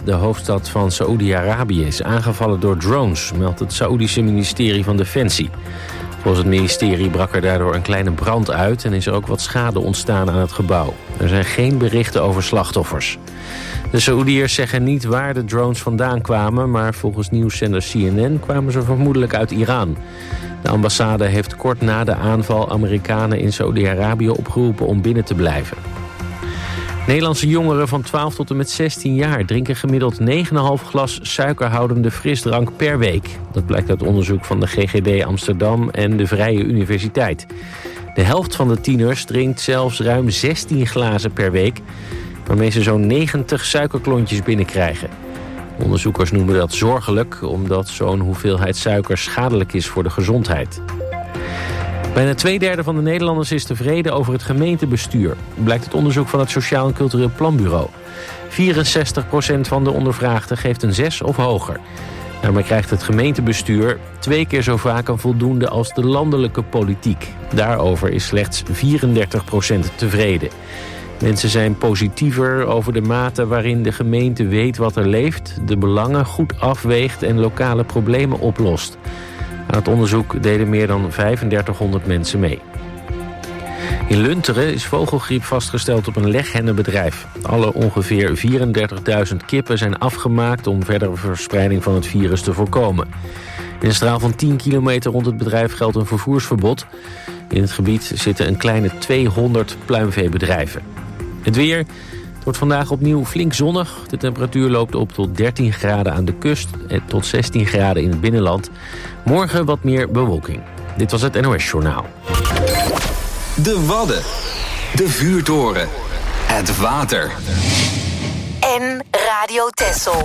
de hoofdstad van Saoedi-Arabië, is aangevallen door drones, meldt het Saoedische ministerie van Defensie. Volgens het ministerie brak er daardoor een kleine brand uit en is er ook wat schade ontstaan aan het gebouw. Er zijn geen berichten over slachtoffers. De Saoediërs zeggen niet waar de drones vandaan kwamen, maar volgens nieuwszender CNN kwamen ze vermoedelijk uit Iran. De ambassade heeft kort na de aanval Amerikanen in Saoedi-Arabië opgeroepen om binnen te blijven. Nederlandse jongeren van 12 tot en met 16 jaar drinken gemiddeld 9,5 glas suikerhoudende frisdrank per week. Dat blijkt uit onderzoek van de GGD Amsterdam en de Vrije Universiteit. De helft van de tieners drinkt zelfs ruim 16 glazen per week, waarmee ze zo'n 90 suikerklontjes binnenkrijgen. Onderzoekers noemen dat zorgelijk, omdat zo'n hoeveelheid suiker schadelijk is voor de gezondheid. Bijna 2/3 van de Nederlanders is tevreden over het gemeentebestuur, blijkt het onderzoek van het Sociaal en Cultureel Planbureau. 64% van de ondervraagden geeft een 6 of hoger. Daarmee krijgt het gemeentebestuur 2 keer zo vaak een voldoende als de landelijke politiek. Daarover is slechts 34% tevreden. Mensen zijn positiever over de mate waarin de gemeente weet wat er leeft, de belangen goed afweegt en lokale problemen oplost. Aan het onderzoek deden meer dan 3500 mensen mee. In Lunteren is vogelgriep vastgesteld op een leghennenbedrijf. Alle ongeveer 34.000 kippen zijn afgemaakt om verdere verspreiding van het virus te voorkomen. In een straal van 10 kilometer rond het bedrijf geldt een vervoersverbod. In het gebied zitten een kleine 200 pluimveebedrijven. Het weer. Het wordt vandaag opnieuw flink zonnig. De temperatuur loopt op tot 13 graden aan de kust en tot 16 graden in het binnenland. Morgen wat meer bewolking. Dit was het NOS Journaal. De Wadden. De Vuurtoren. Het water. En Radio Texel.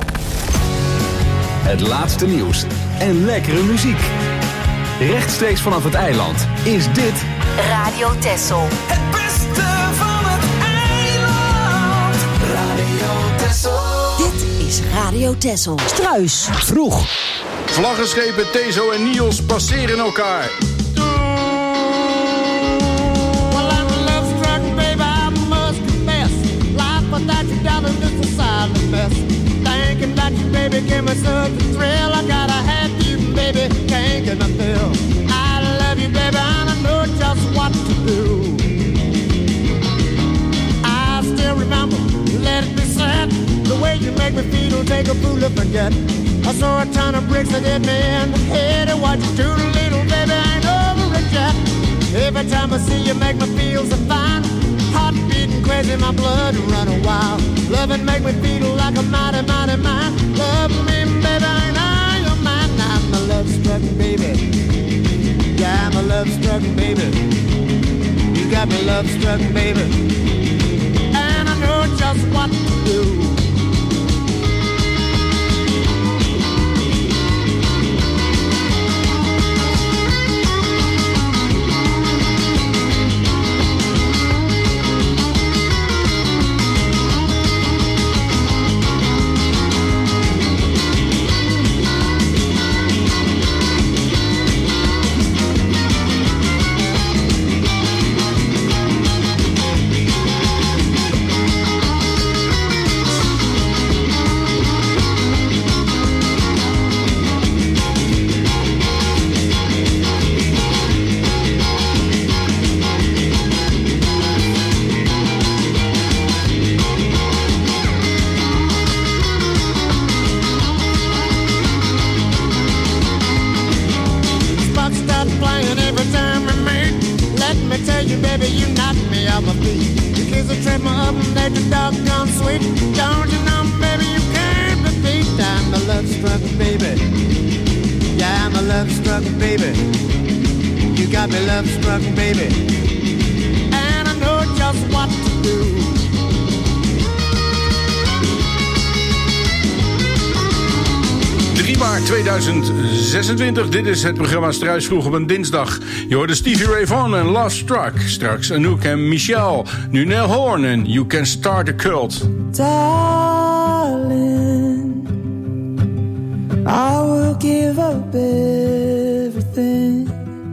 Het laatste nieuws en lekkere muziek. Rechtstreeks vanaf het eiland is dit Radio Texel. Het beste van het eiland. Radio Texel. Dit is Radio Texel. Struis. vroeg. Vlaggenschepen Tezo en Niels passeren elkaar. Thinking that you, baby, give me such a thrill. I gotta have you, baby, can't get my fill. I love you, baby, and I know just what to do. I still remember, let it be said, the way you make me feel will take a fool to forget. I saw a ton of bricks that hit me in the head, and what you do to little baby ain't over it yet. Every time I see you make me feel so fine. Heart beating crazy, my blood running wild. Love and make me feel like a mighty, mighty man. Love me, baby, and I am mine. I'm a love-struck baby. Yeah, I'm a love-struck baby. You got me love-struck baby. And I know just what to do. 2026, dit is het programma Struis vroeg op een dinsdag. Je hoorde Stevie Ray Vaughan en Love Struck. Straks Anouk en Michelle. Nu Nell Horn en You Can Start a Cult. Darling, I will give up everything.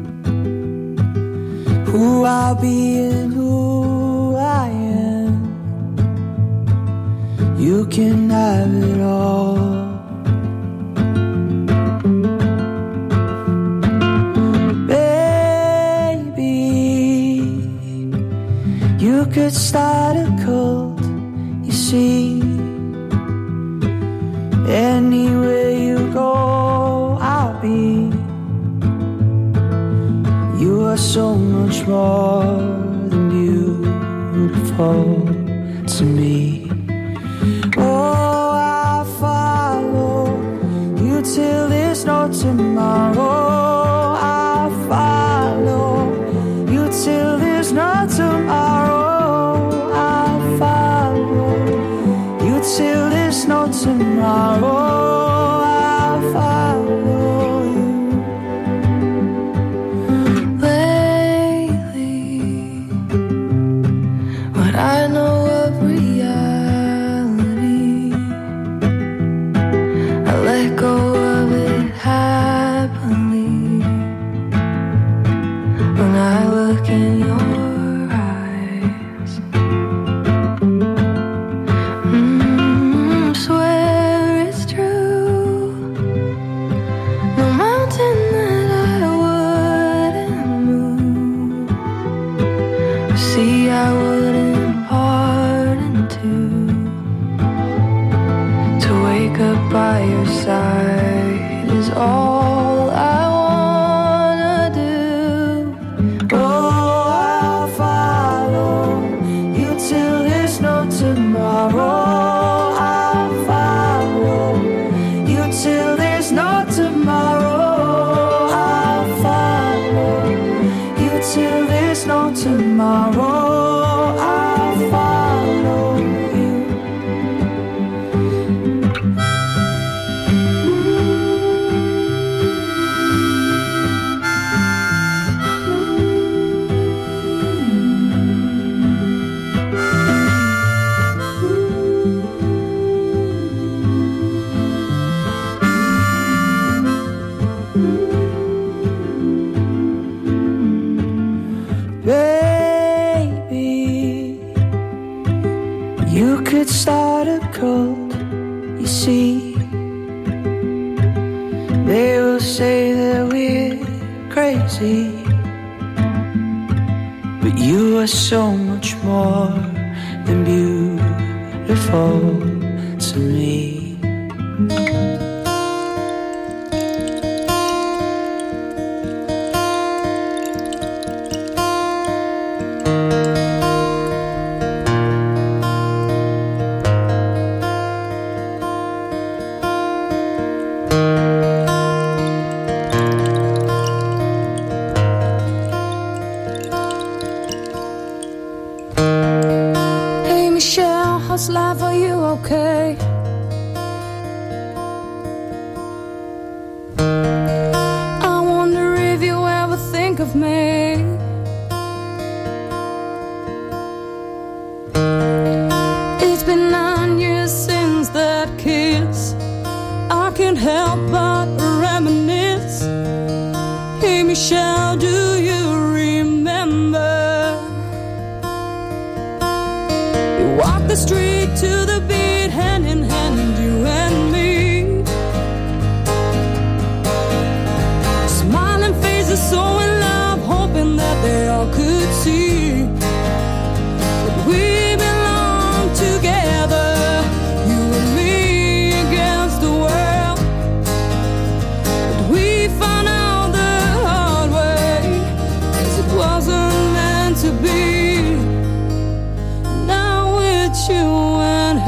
Who I'll be and who I am. You can have it all. Anywhere you go, I'll be. You are so much more than beautiful to me. Oh, I'll follow you till there's no tomorrow. I'll follow you till there's no tomorrow. I'll follow you till there's no tomorrow. I'll follow you. Lately, what I know of reality, I let go of it happily. When I look in your eyes, swear it's true. No mountain that I wouldn't move, or sea I wouldn't pardon to wake up by your side is all I wanna do. Oh, I'll follow you till there's no tomorrow. I'll follow you till there's no tomorrow. I'll follow you till there's no tomorrow. I'll follow you. Baby, you could start a cult, you see. They will say that we're crazy, but you are so much more than beautiful to me. Hey Michelle, how's life? Are you okay? I wonder if you ever think of me. It's been 9 years since that kiss. I can't help but reminisce. Hey Michelle, do you remember? We walked the street to the beat, hand in hand, you and me. Smiling faces, so in love, hoping that they all could see that we belong together, you and me against the world. But we found out the hard way, 'cause it wasn't meant to be. Now it's you and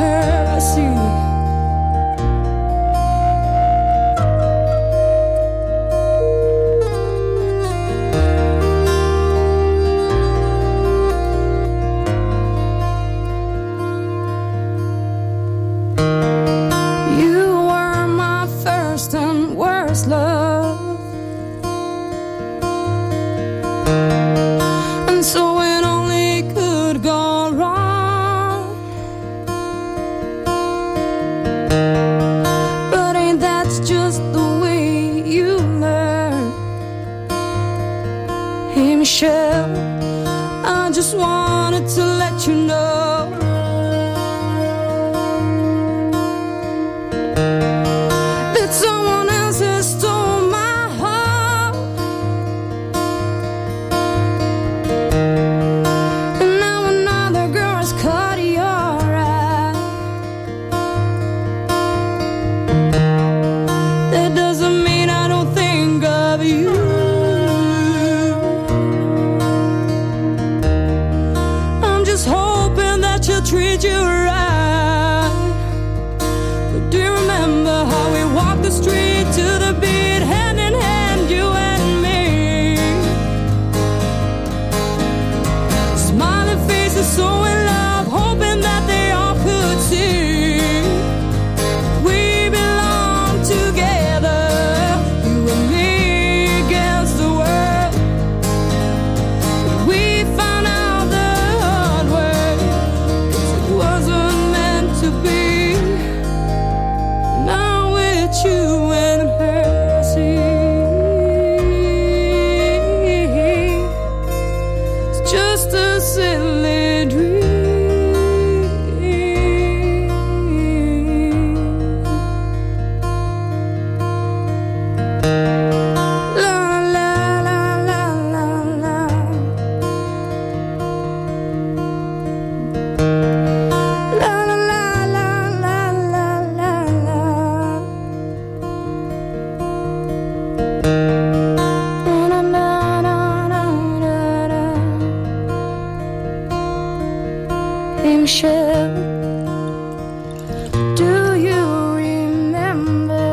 the street to the beat, hand in hand, you and me. Smiling faces, so in love, hoping that they all could see. We belong together, you and me against the world. We found out the hard way, 'cause it wasn't meant to be. Now it's you and her, see. It's just a silly dream. La la la la la la. La la la la la la la la. Na na na na na na. Hey Michelle, do you remember?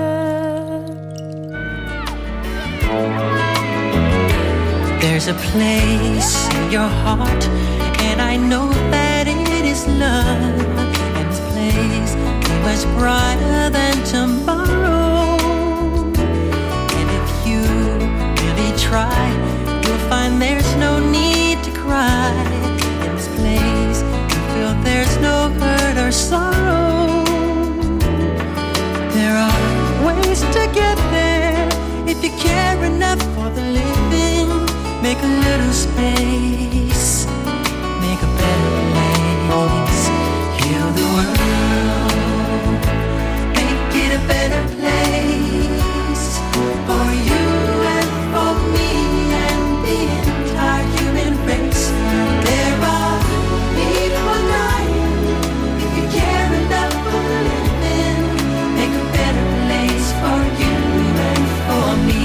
There's a place in your heart, and I know that it is love. And this place is much brighter than tomorrow. And if you really try, you'll find there's no need to cry. In this place, you feel there's no hurt or sorrow. There are ways to get there if you care enough for the living. Make a little space, make a better place. Heal the world, make it a better place for you and for me and the entire human race. There are people dying. If you care enough for the living, make a better place for you and for me.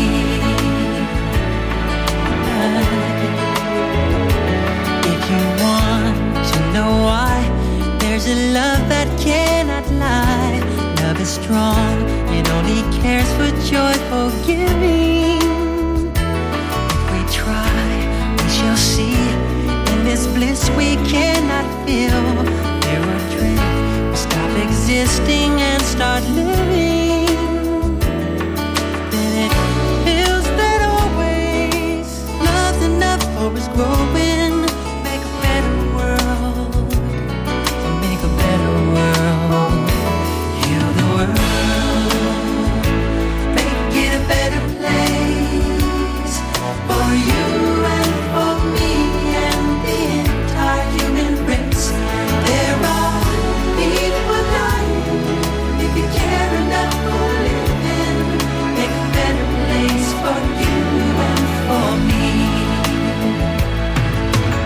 If you want to know why, there's a love that cannot lie. Love is strong, it only cares for joyful giving. If we try, we shall see. In this bliss we cannot feel, there will drift, we stop existing and start living. Then it feels that always love's enough for us growing. Make a better world, to make a better world. Heal the world, make it a better place for you and for me and the entire human race. There are people dying. If you care enough for living, make a better place for you and for me.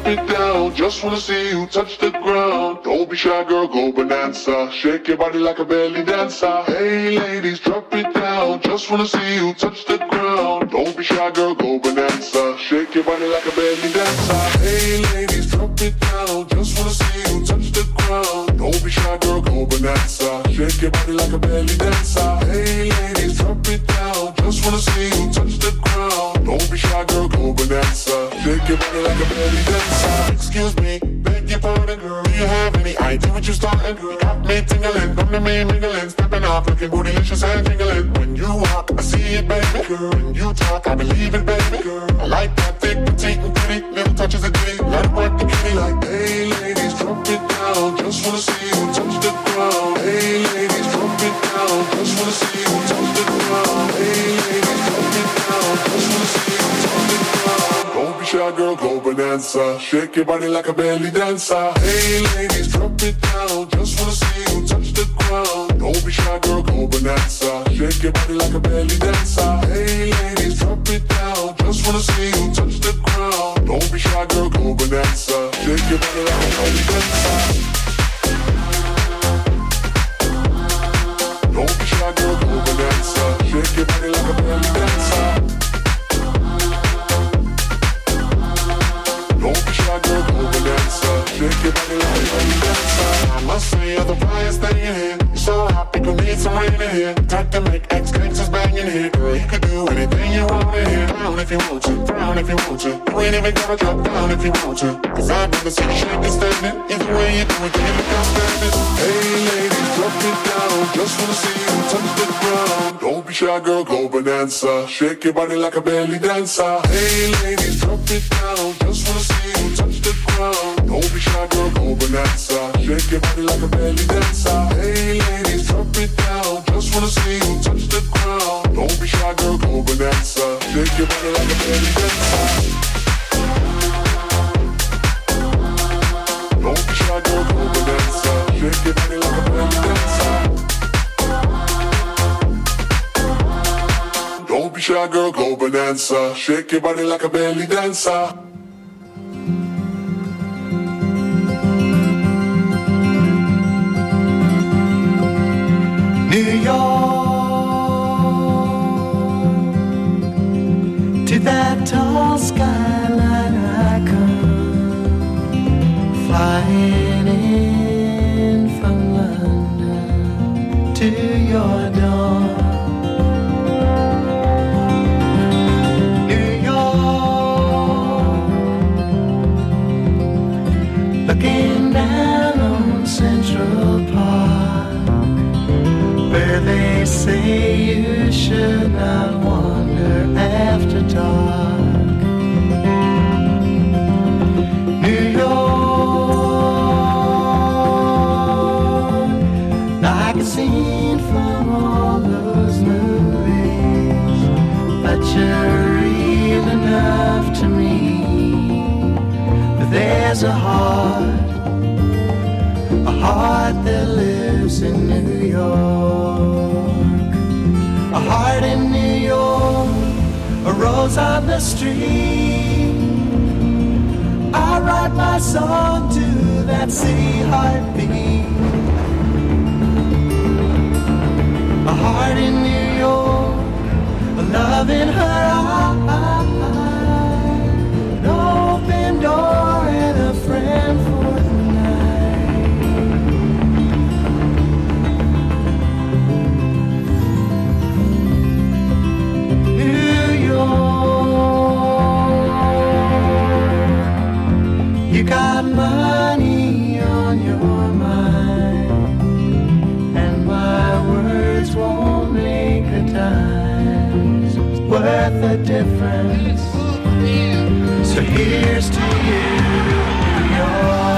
drop it down. Just wanna see you touch the ground. Don't be shy, girl, go bonanza. Shake your body like a belly dancer. Hey ladies, drop it down. Just wanna see you touch the ground. Don't be shy, girl, go bonanza. Shake your body like a belly dancer. Hey ladies, drop it down. Just wanna see you touch the ground. Don't be shy, girl, go bonanza. Shake your body like a belly dancer. Hey ladies, drop it down. Just wanna see you touch the ground. Don't be shy, girl, go bonanza. Shake your body like a belly dancer. Excuse me, beg your pardon, girl. Do you have any idea what you're starting? You got me tingling, come to me mingling, stepping off, looking bootylicious and tingling. When you walk, I see it, baby. Girl, when you talk, I believe it, baby. Girl, I like that thick, petite, and pretty. Little touches of ditty, let it work the kitty. Like, hey ladies, drop it down. Just wanna see you touch the ground. Hey ladies, drop it down. Just wanna see you touch the ground. Hey ladies, drop it down. Just wanna see you touch the ground. Don't be shy, girl, go bonanza. Shake your body like a belly dancer. Hey ladies, drop it down. Just wanna see you touch the ground. Don't be shy, girl, go bonanza. Shake your body like a belly dancer. Hey ladies, drop it down. Just wanna see you touch the ground. Don't be shy, girl, go bonanza. Shake your body like a belly dancer. Don't be shy, girl, go bonanza. Shake your body like a belly dancer. Don't be shy, girl, go bonanza. Shake your body like a belly dancer. I must say you're the brightest thing in here. You're so hot, people need some rain in here. Time to make ex-gangsters bang in here. Girl, you could do anything you want in here. Down if you want to, down if you want to. You ain't even gotta drop down if you want to. Cause I'd rather see you shake and standing. Either way you do it, you look outstanding. Hey ladies, drop it down. Just wanna see you touch the ground. Don't be shy, girl, go bonanza. Shake your body like a belly dancer. Hey ladies, drop it down. Just wanna see you touch the ground. Don't be shy, girl, go bonanza. Shake your body like a belly dancer. Hey ladies, drop it down. Just wanna see you touch the ground. Don't be shy, girl, go bonanza. Shake your body like a belly dancer. Don't be shy, girl, go bonanza. Shake your body like a belly dancer. Don't be shy, girl, go bonanza. Shake your body like a belly dancer. New York, to that tall skyline I come, flying in from London to your door. New York, looking down on Central Park, where they say you should not wander after dark. New York, like a scene from all those movies, but you're real enough to me. But there's a heart that lives in New York. A heart in New York, a rose on the street. I write my song to that city heartbeat. A heart in New York, a love in her eye, an open door and a friend for the you got money on your mind, and my words won't make a dime. It's worth the difference. So here's to you, New York.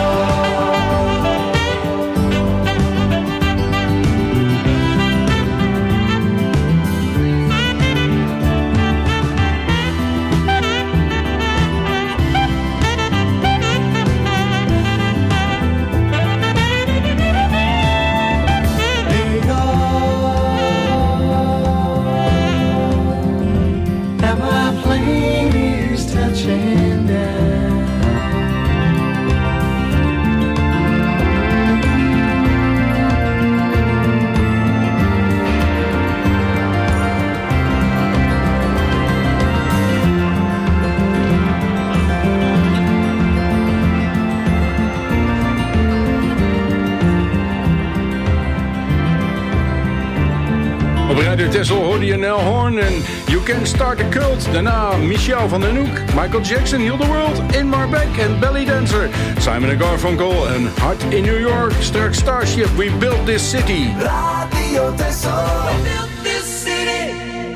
Radio Texel hoorde je Nell Horn en You Can Start a Cult. Daarna Michel van den Hoek, Michael Jackson, Heal the World, Inmar Beck en Belly Dancer. Simon & Garfunkel en Hot in New York. Straks Starship, We Built This City. Radio Texel. We built this city.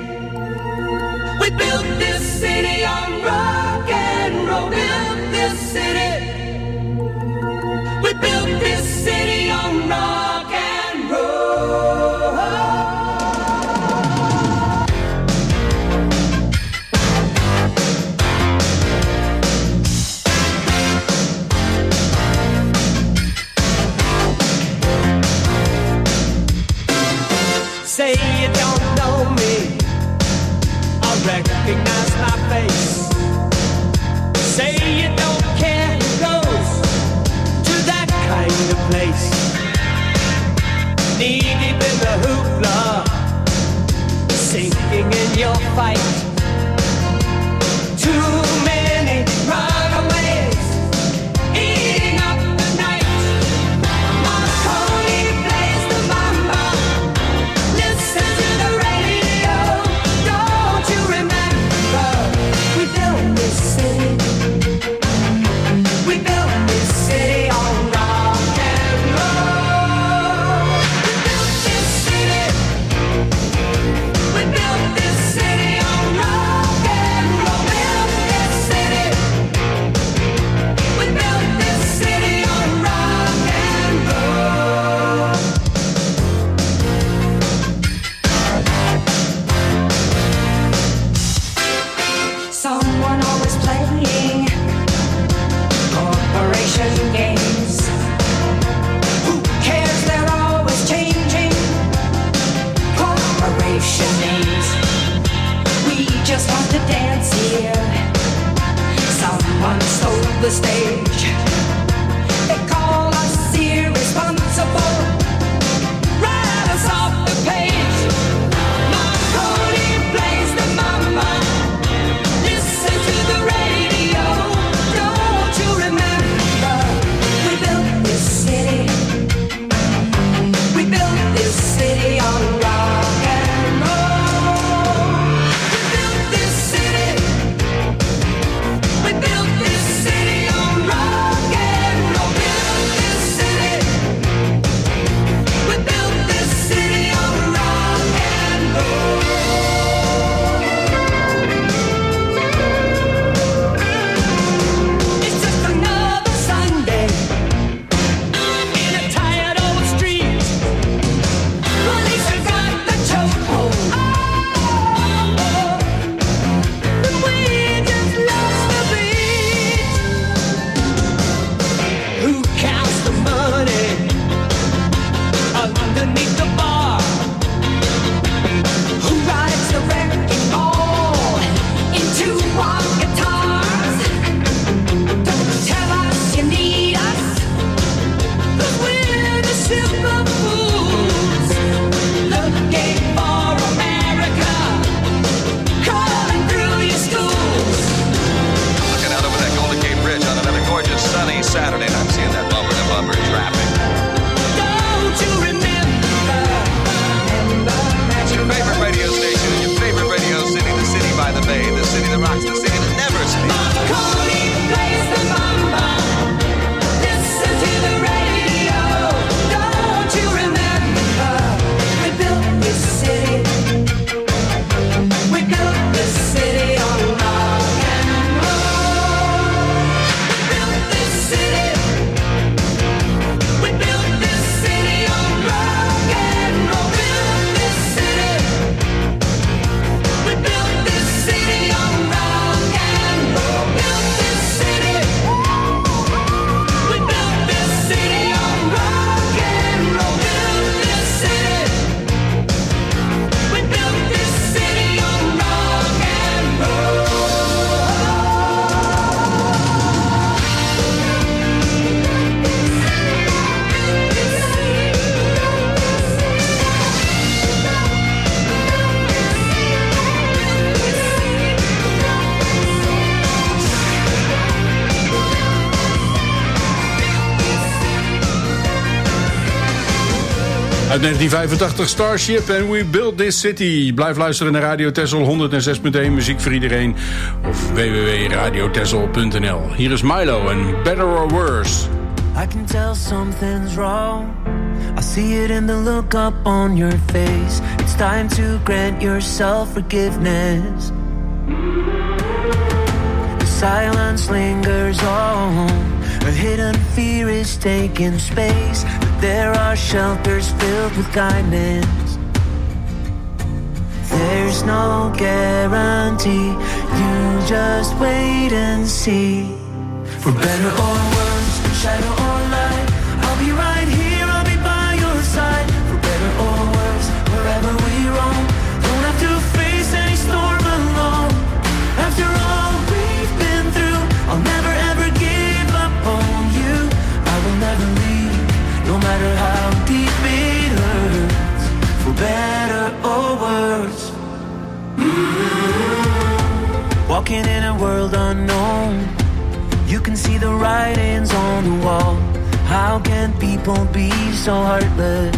We built this city on rock and roll. Built this city. We built this city on rock and roll. Say you don't know me, I recognize my face. Say you don't care who goes to that kind of place. Knee deep in the hoopla, sinking in your fight. Too many runaways eating up the night. Marconi plays the mamba. Listen to the radio. Don't you remember? We built this city. We built this city on rock and roll. We built this city. We built this city on rock and roll. Built this city. We built this city on rock and roll. Someone always playing corporation games. Who cares? They're always changing corporation names. We just want to dance here. Someone stole the stage. They call us irresponsible. Write us off the page. Marconi plays the mama. Listen to the radio. Don't you remember? We built this city. We built this city on rock and roll. We built this city. We built this city on rock. Uit 1985 Starship en We Built This City. Blijf luisteren naar Radio Texel 106.1 muziek voor iedereen. Of www.radiotexel.nl. Hier is Milo en Better or Worse. I can tell something's wrong. I see it in the look up on your face. It's time to grant yourself forgiveness. The silence lingers on. A hidden fear is taking space. But there are shelters filled with kindness. There's no guarantee. You just wait and see. For better or worse, shadow or light, I'll be right here, I'll be by your side. For better or worse, wherever we roam, don't have to face any storm alone. After all we've been through, I'll never ever give up on you. I will never leave, no matter how deep it hurts. For better or worse. Walking in a world unknown, you can see the writings on the wall. How can people be so heartless?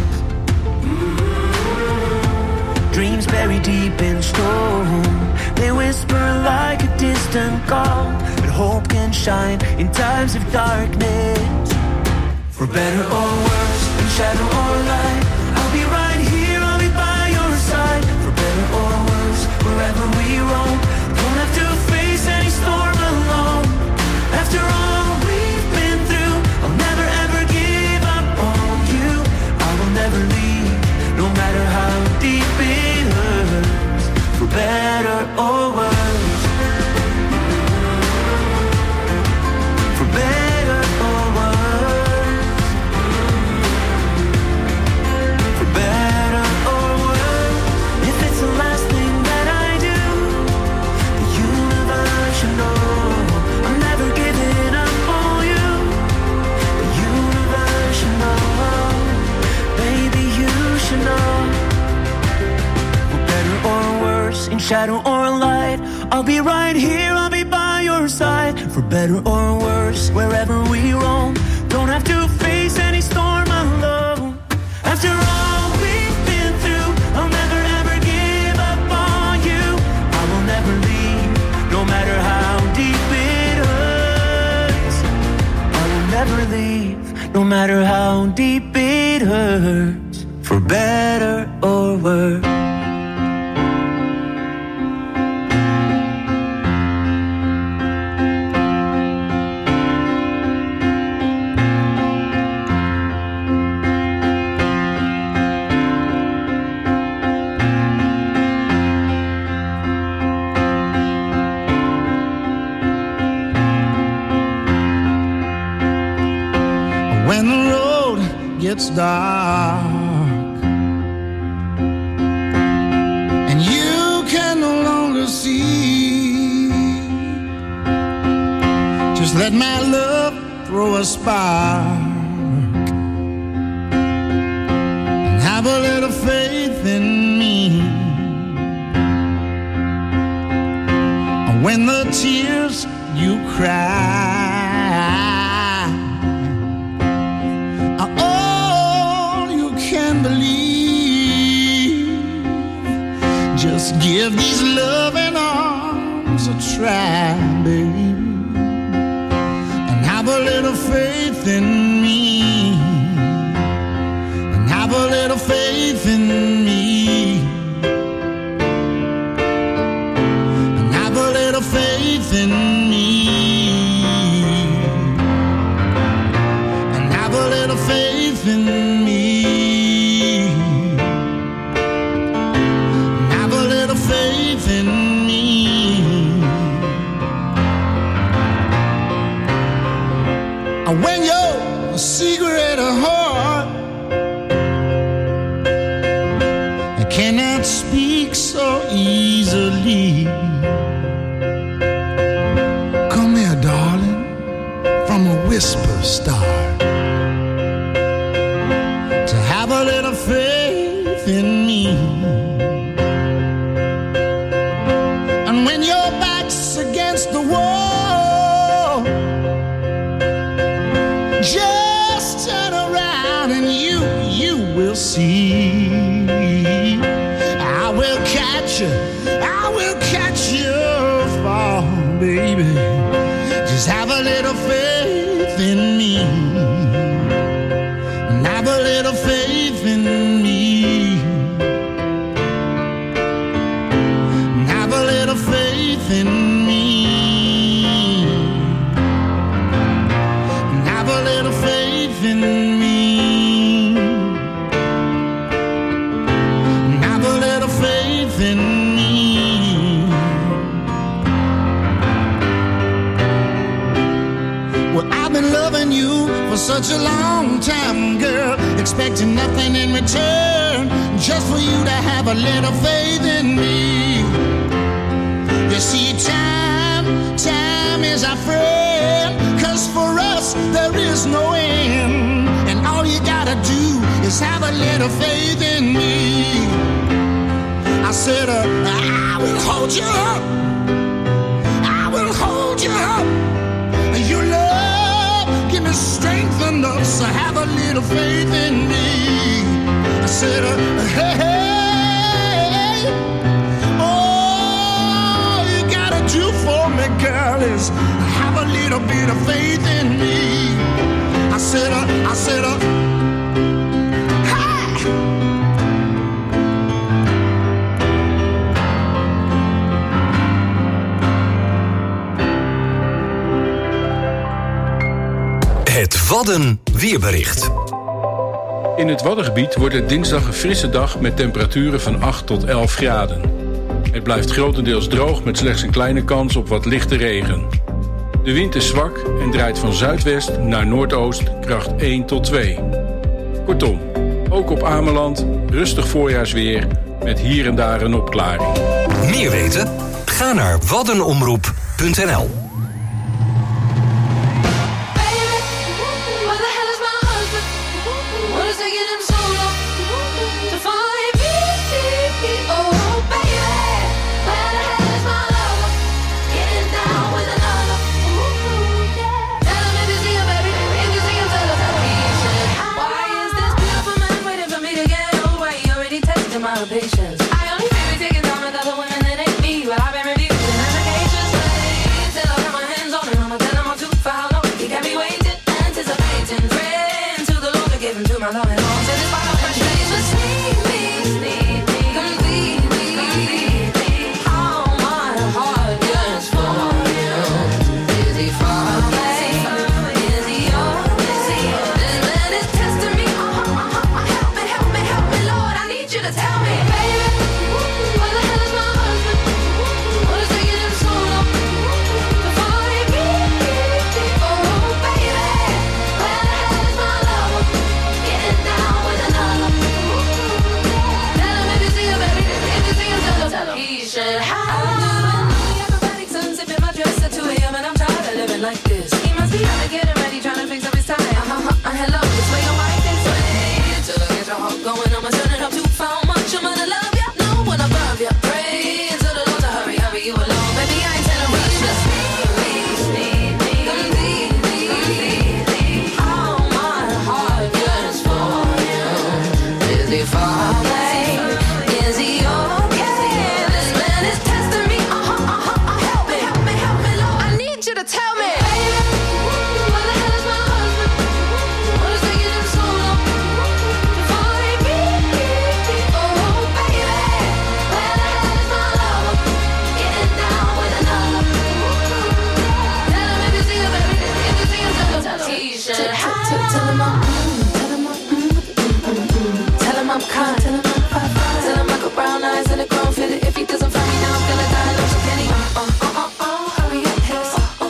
Dreams buried deep in stone, they whisper like a distant call. But hope can shine in times of darkness. For better or worse, in shadow or light, I'll be right here, I'll be by your side. For better or worse, wherever we roam, don't have to face any storm alone. After all we've been through, I'll never ever give up on you. I will never leave, no matter how deep it hurts. For better or worse. For better or worse. For better or worse. If it's the last thing that I do, the universe should know. I'm never giving up on you. The universe should know. Baby, you should know. For better or worse, in shadow or light, I'll be right here, I'll be by your side. For better or worse, wherever we roam, don't have to face any storm alone. After all we've been through, I'll never ever give up on you. I will never leave, no matter how deep it hurts. I will never leave, no matter how deep it hurts. For better or worse. When the road gets dark and you can no longer see, just let my love throw a spark and have a little faith in me. And when the tears you cry believe, just give these loving arms a try, baby, and have a little faith in me, and have a little faith in me, and have a little faith in me, and have a little faith in me. Faith in me. When your secret heart cannot speak so easily, come here, darling, from a whisper start, to have a little faith in me. When your back's against the wall, just turn around and you will see baby. Just have a little faith in me. Have a little faith in me. Have a little faith in me. Have a little faith in me. Have a little faith in me. Well, I've been loving you for such a long time, girl, expecting nothing in return, just for you to have a little faith in me. You see, time is our friend, 'cause for us there is no end, and all you gotta do is have a little faith in me. I said, I will hold you up, I will hold you up. Your love give me strength enough, so have a little faith in me. I said, hey, hey, all you gotta do for me, girl, is have a little bit of faith in me. I said, Het Wadden weerbericht. In het Waddengebied wordt het dinsdag een frisse dag met temperaturen van 8 tot 11 graden. Het blijft grotendeels droog met slechts een kleine kans op wat lichte regen. De wind is zwak en draait van zuidwest naar noordoost, kracht 1 tot 2. Kortom, ook op Ameland rustig voorjaarsweer met hier en daar een opklaring. Meer weten? Ga naar waddenomroep.nl. Patience. I only feel it taking down with other women that ain't me, but I've been refusing applications. Till I got my hands on it, I'ma tell him I'm too far long. He got me waiting, anticipating, praying to the Lord to give him to my loving arms. And despite my frustrations, need me, complete me. All my heart yearns for you. Is he far away? Is he yours? This man is testing me. Help me, Lord, I need you to tell me. Like this, he must be out to get him ready, trying to fix up his tie. Hello, this way your wife this way. Till I get your heart going, I'ma turn it up too far. Much I'm gonna love ya, no one above ya. Pray to the Lord to hurry you along. Baby, I ain't telling rush. Just need me, completely. All my heart yearns for you. Is he far away? Is he okay? This man is testing me. Help me, Lord. I need you to tell me. Tell him I'm kind, tell him I'm fine, tell him I got brown eyes and a grown fit. If he doesn't find me now, I'm gonna die. Love so can he? Hurry up, hiss.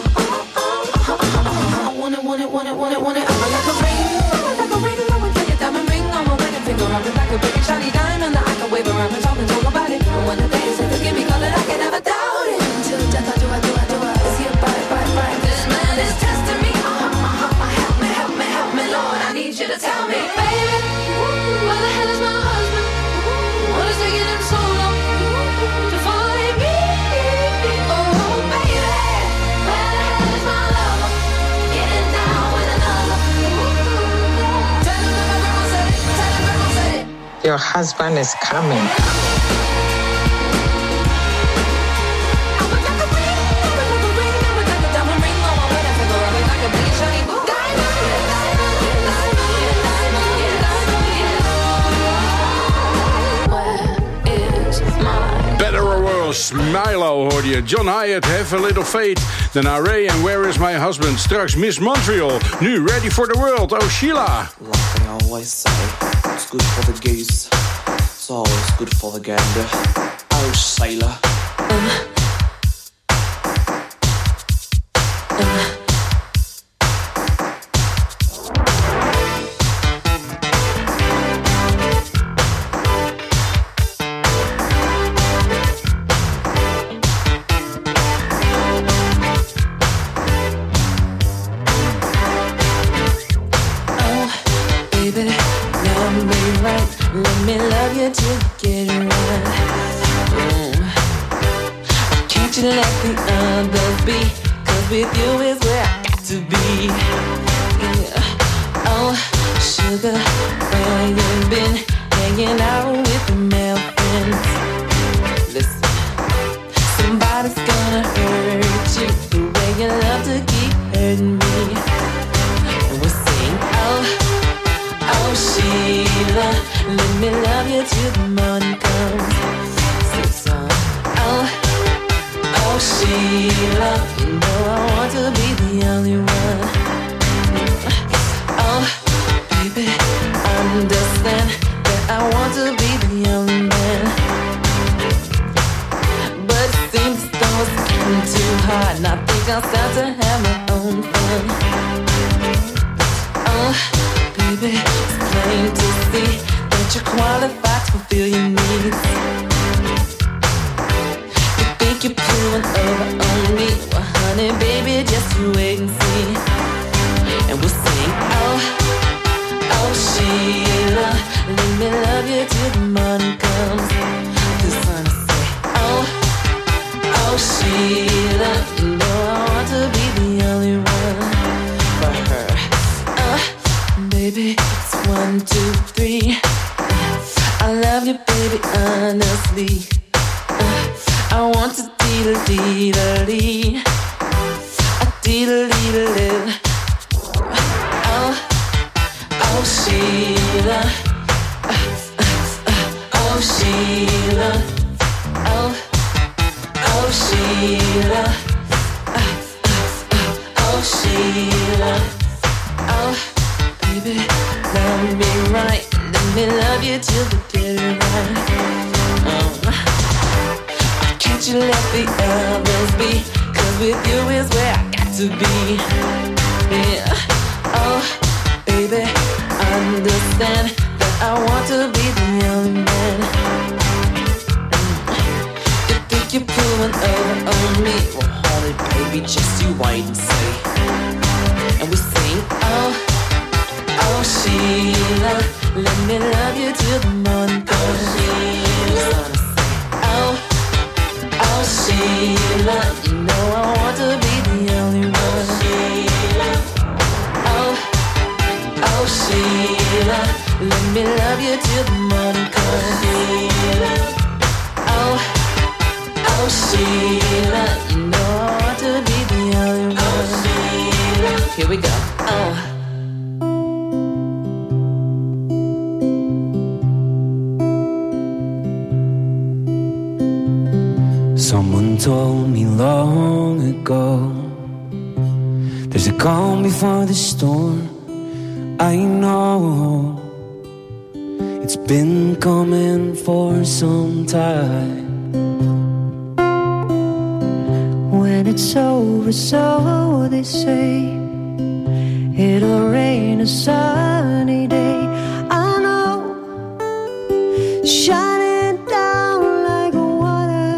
I want it. I'm like a ring, like a diamond ring on my wedding finger. I'm like a big shiny diamond that I can wave around and talk about it. And when the day is forgive me, call it, I can never doubt it. Until death I do. Is he a bite? This man is testing me. Help me, Lord, I need you to tell me, baby, where the hell is my husband? What is taking him so long to find me? Oh, baby, where the hell is my lover? Getting down with another. Tell him that my grandma said it. Your husband is coming. I would like a ring, Milo hoorde je. John Hyatt, Have a Little Faith. Daarna Ray and Where Is My Husband. Straks Miss Montreal. Nu Ready for the World. Oh, Sheila. Like I always say, it's good for the goose. It's always good for the gander. Oh, sailor. Let me love you till you get it right. Can't you let the others be? 'Cause with you is where I got to be. Yeah. Oh, sugar, where you been? Hanging out with the male friends. Listen, somebody's gonna hurt you the way you love to keep hurting me. And we'll sing, oh, oh, Sheila, let me love you till the morning comes. Sing song. Oh, oh, Sheila, you know I want to be the only one. Oh, baby, understand that I want to be the only man. But it seems as though it's getting too hard, and I think I'll start to have my own fun. Oh, baby, it's plain to see that you're qualified to fulfill your needs. You think you're pulling over on me? Well, honey, baby, just you wait and see. And we'll sing, oh, oh, Sheila, let me love you till the morning comes. The sun will say, oh, oh, Sheila, you know I want to be the only one for her. Baby, it's 1, 2, 3. I love you, baby, honestly. I want to dee-da-dee-da-dee. A dee-da-dee-da-dee. Oh, oh, Sheila. Oh, Sheila. Oh, oh, Sheila. Oh, Sheila. Oh, baby, love me right. Let me love you till the get it right. Can't you let the others be? 'Cause with you is where I got to be. Yeah. Oh, baby, understand that I want to be the only man. You think you're pulling over on me? Well, hold it, baby, just you wait and see. And we sing, oh, oh, Sheila, let me love you till the morning comes. Oh, oh, Sheila, you know I want to be the only one. Oh, oh, Sheila, let me love you till the morning comes. Oh, oh, Sheila, you know I want to be the only one. Here we go. Oh. Someone told me long ago, there's a calm before the storm. I know it's been coming for some time. When it's over, so they say, it'll rain a sunny day. I know, shining down like water.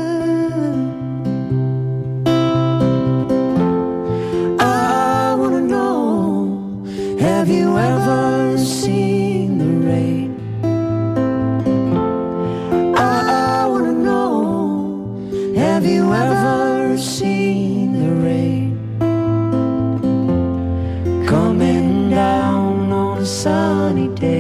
I wanna know, have you ever seen the rain? I wanna know, have you ever seen the rain coming down on a sunny day?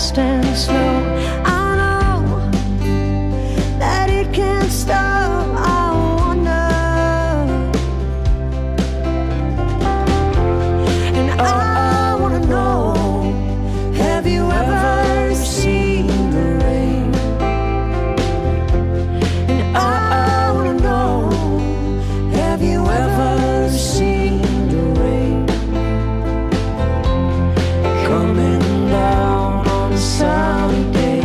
fast and slow. I know that it can't stop. I wonder, and I wanna know, have you ever seen the rain? And I wanna know, have you ever seen the rain coming down on a sunny day?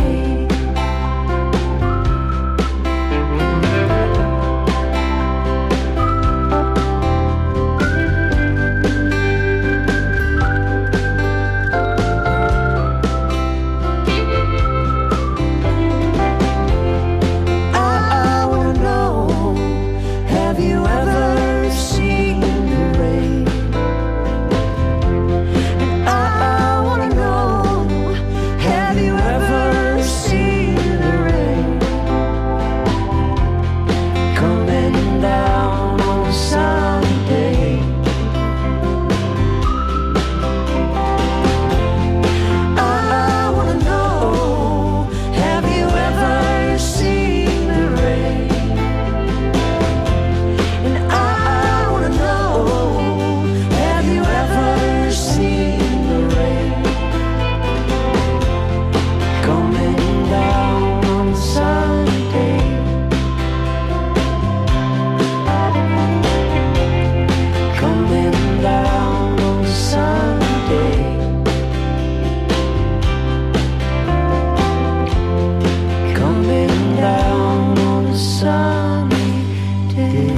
I wanna know, have you ever seen the rain? And I wanna know, have you ever seen the rain coming down on a sunny day? I wanna know, have you ever seen the rain? And I wanna know, have you ever seen the rain coming down on a sunny day? Coming down on a sunny day. Coming down on a sunny day.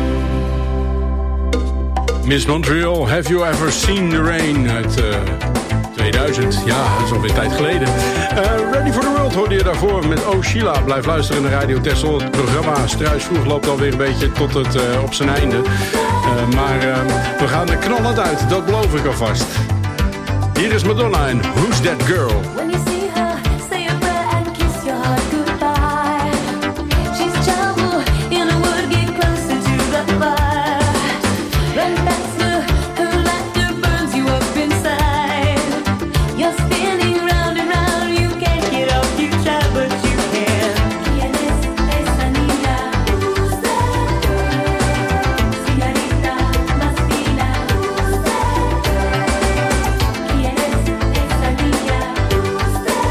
Miss Montreal, Have You Ever Seen the Rain uit 2000. Ja, dat is alweer een tijd geleden. Ready for the World hoorde je daarvoor met Oh Sheila. Blijf luisteren naar Radio Texel. Het programma Struisvroeg loopt alweer een beetje tot het op zijn einde. Maar we gaan er knallend uit, dat beloof ik alvast. Hier is Madonna en Who's That Girl? When you see her, say a prayer and kiss your heart goodbye. She's trouble in a wood, get closer to the fire. Run faster, her laughter burns you up inside. You're spinning round and round, you can't get off, you try but you can. ¿Quién es esa niña? Who's that girl? Señorita más fina. Who's that girl? ¿Quién es esa niña? Who's that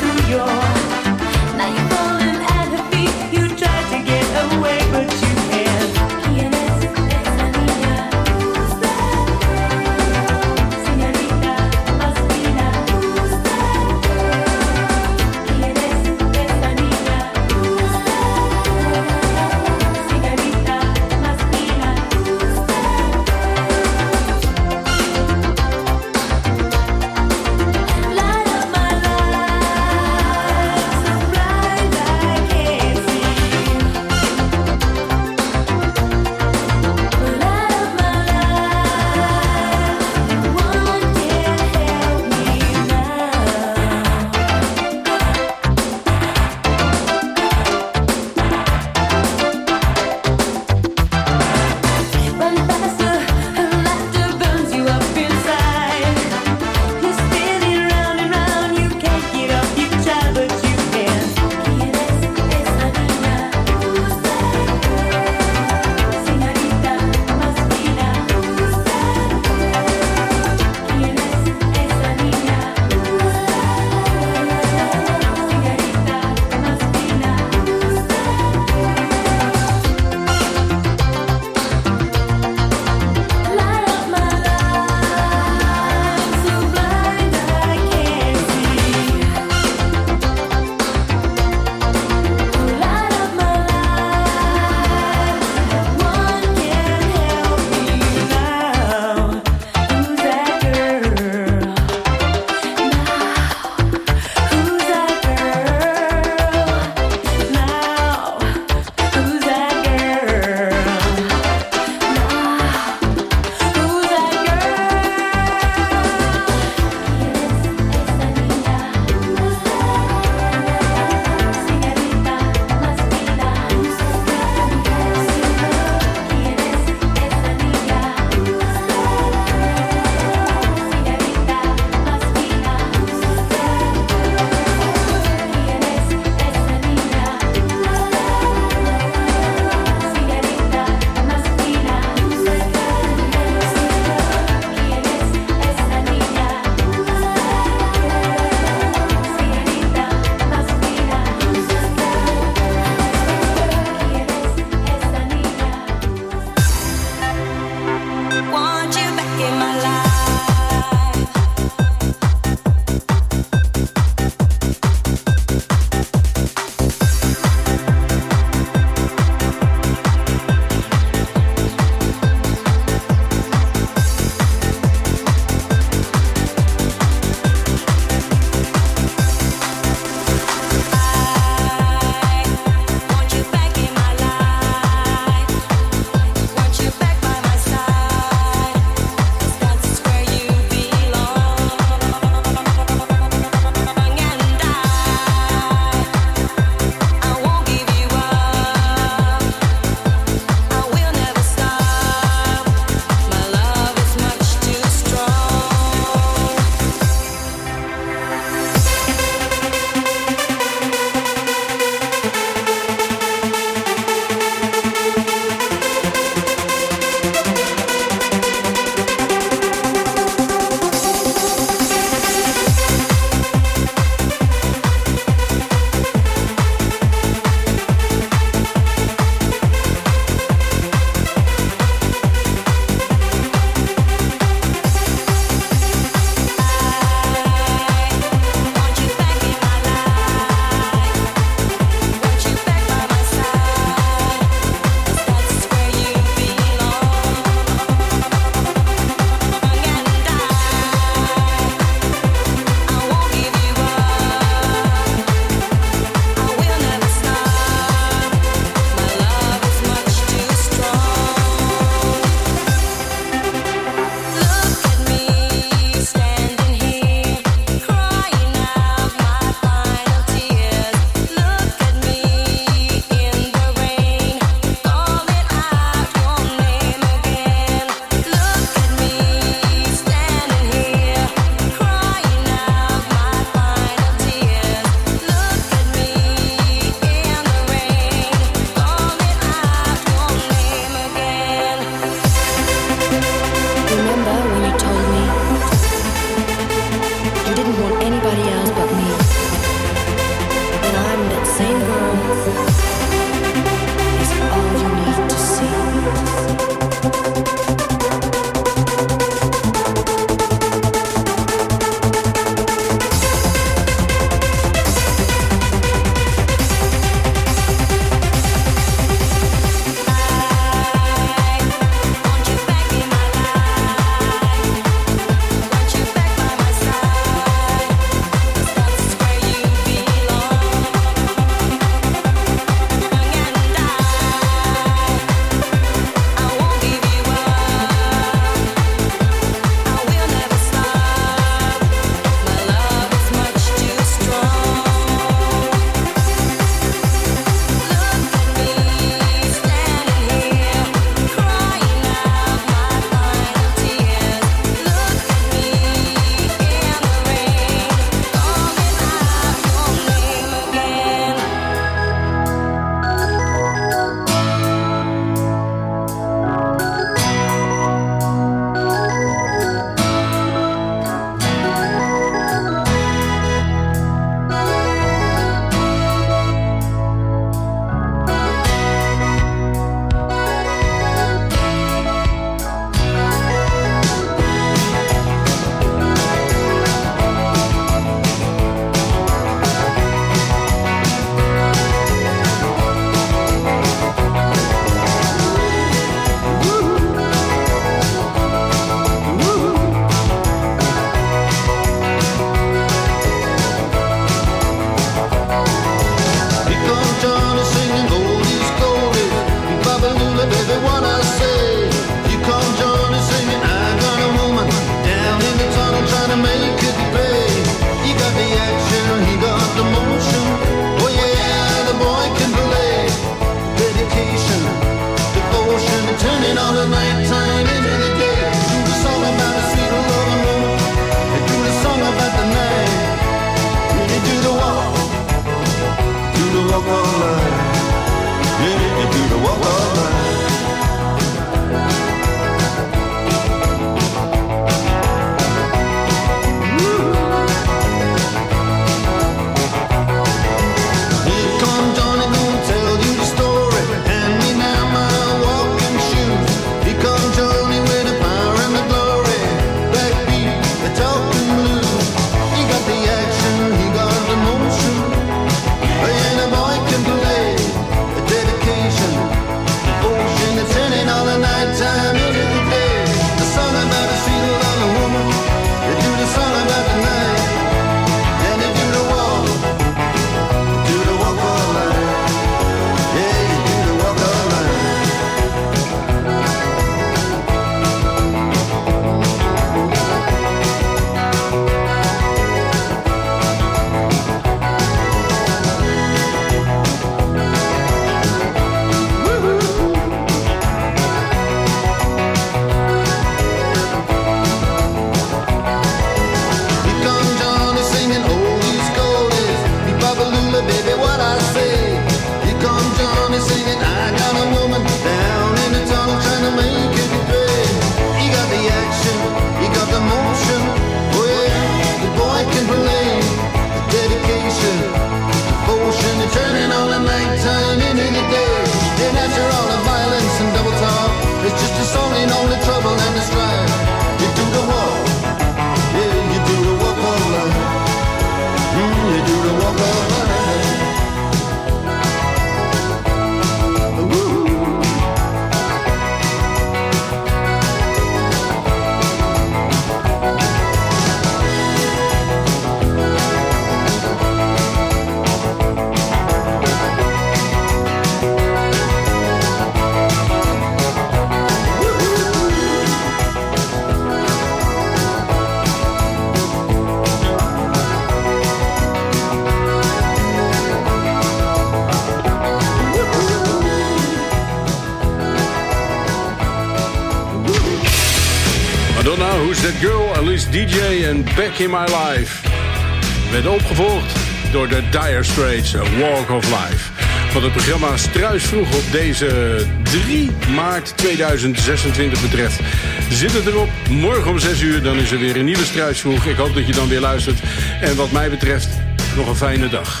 Madonna, Who's That Girl, Alice DJ en Back in My Life. Werd opgevolgd door de Dire Straits, A Walk of Life. Wat het programma Struis vroeg op deze 3 maart 2026 betreft, zit het erop. Morgen om 6 uur, dan is er weer een nieuwe Struis vroeg. Ik hoop dat je dan weer luistert. En wat mij betreft, nog een fijne dag.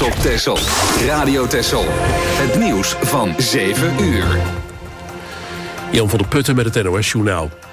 op Texel. Radio Texel. Het nieuws van 7 uur. Jan van der Putten met het NOS Journaal.